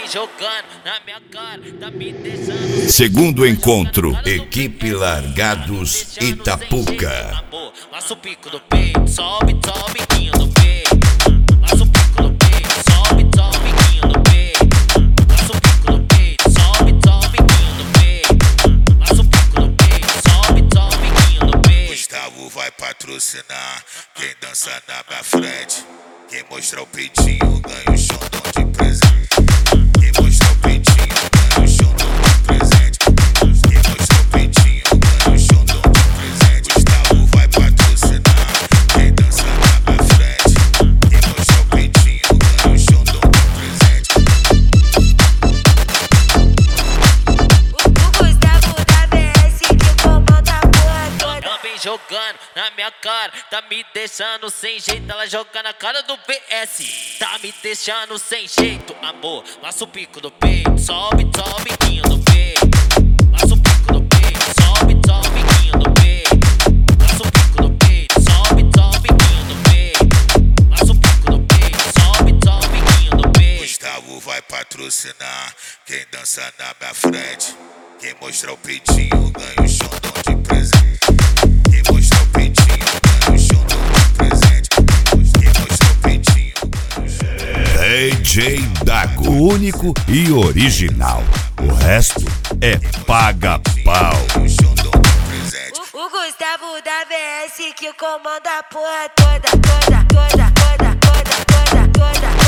jogando na minha cara, tá me deixando. Segundo encontro, equipe Largados Itapuca. Laça o pico do peito, sobe, sobe, biquinho do peito. Laça o pico do peito, sobe, sobe, biquinho do peito. Laça o pico do peito, sobe, sobe, biquinho do peito. Laça o pico do peito, sobe, sobe, biquinho do peito. Gustavo vai patrocinar quem dança na minha frente. Quem mostra o peitinho ganha o xandão de presente. Quem mostra o peitinho ganha o xandão de presente. Quem mostra o peitinho ganha o xandão de presente. Gustavo vai patrocinar quem dança na minha frente. Quem mostra o peitinho ganha o xandão de presente. O Gustavo da BS que comanda a porra toda. Ela vem jogando na minha cara, tá me deixando sem jeito. Ela joga na cara do BS, tá me deixando sem jeito, amor. Laça o pico do peito, sobe, sobe, biquinho do peito. Laça o pico do peito, sobe, sobe, biquinho do peito. Laça o pico do peito, sobe, sobe, biquinho do peito. Laça o pico do peito, sobe, sobe, biquinho do peito. Gustavo vai patrocinar quem dança na minha frente. Quem mostra o peitinho ganha o xandão de presente. Quem mostra o peitinho ganha o xandão de presente. Quem mostra o peitinho ganha o xandão. DJ Dago, único e original. O resto é paga-pau. O Gustavo da BS que comanda a porra toda, toda, toda, toda, toda, toda, toda.